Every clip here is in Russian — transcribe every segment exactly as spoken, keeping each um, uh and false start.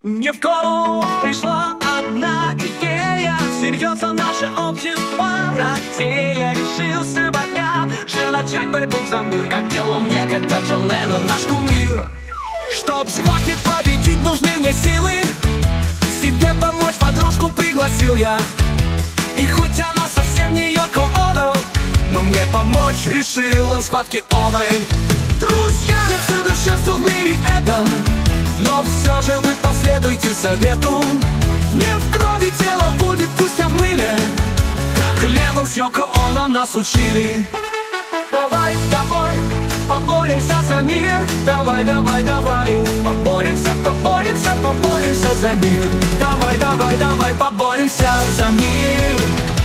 Мне в голову пришла одна идея. Серьезно наше общество затея. Решил сегодня же начать борьбу за мир, как делал некогда Джон Леннон, наш кумир. Чтоб схватить, победить, нужны мне силы. Себе помочь подружку пригласил я. И хоть она совсем не Йоко Оно, но мне помочь решил он схватки оной. Друзья, нет совершенства в мире этом, но все же вы последуйте совету. Не в крови тело будет, пусть о мыле, как Леннон с Йоко Оно нас учили. Давай, давай, поборемся за мир. Давай, давай, давай, поборемся, поборемся, поборемся за мир. Давай, давай, давай, поборемся за мир.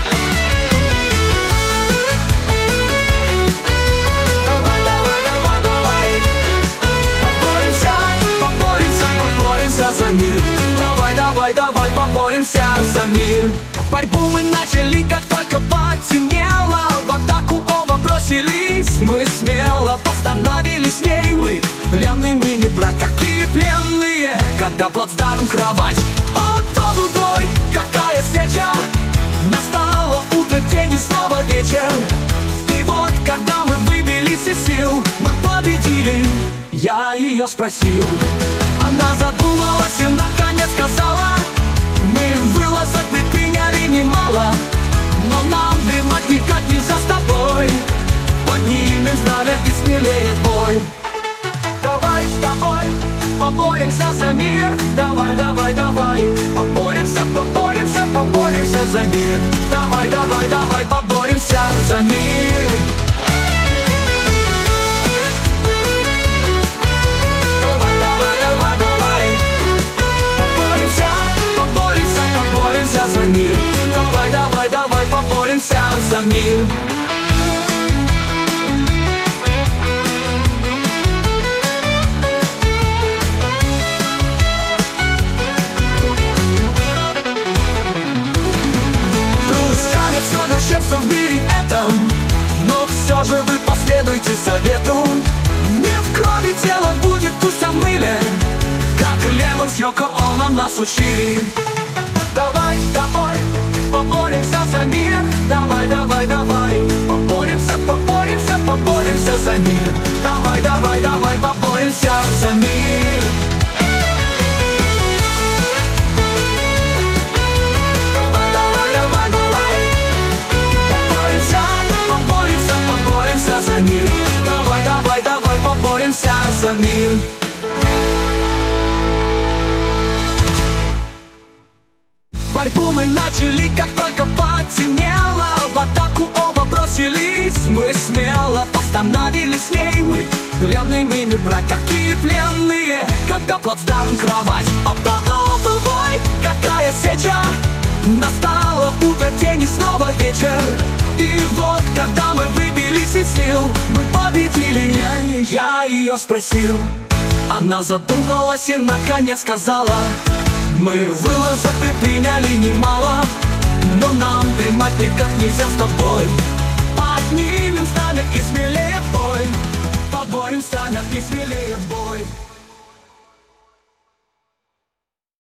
Давай, давай, давай, давай, поборемся, поборемся, поборемся за мир. Давай, давай, давай, поборемся за мир. Борьбу мы начали, как только потемнело. В атаку оба бросились, мы смело постановили с ней. Мы пленными не брать, какие пленные, когда плацдарм кровать. О, тот бой, какая встреча! Настало утро, день и снова вечер. И вот, когда мы выбились из сил, мы победили. Я ее спросил. Она задумалась и наконец сказала: мы вылазок предприняли немало, но нам дремать никак нельзя с тобой. Поднимем знамя и смелее бой. Давай с тобой поборемся за мир. Давай, давай, давай, поборемся, поборемся, поборемся за мир. Давай, давай, давай, поборемся за мир. Давай, давай, давай, давай, поборемся, поборемся, поборемся за мир. Давай, давай, давай, поборемся за мир. Совершенство в мире этом, но все же вы последуйте совету. Не в крови тело будет, пусть о мыле, как Леннон с Йоко Оно нас учили. Давай, давай, поборемся за мир. Давай, давай, давай, поборемся, поборемся, поборемся за мир. Давай, давай, давай, поборемся за мир. За мир. Давай, давай, давай, поборемся за мир. Борьбу мы начали, как только потемнело. В атаку оба бросились, мы смело постановили с ней. Мы пленными не брать, какие пленные, когда плацдарм кровать. Обдал бой, какая сеча! Настало утро, день и снова вечер. И вот, когда мы выбились из сил, мы победили. Я ее спросил. Она задумалась и наконец сказала: мы вылазок предприняли немало, но нам дремать никак нельзя с тобой. Поднимем знамя и смелее бой. Поборемся, и смелее бой.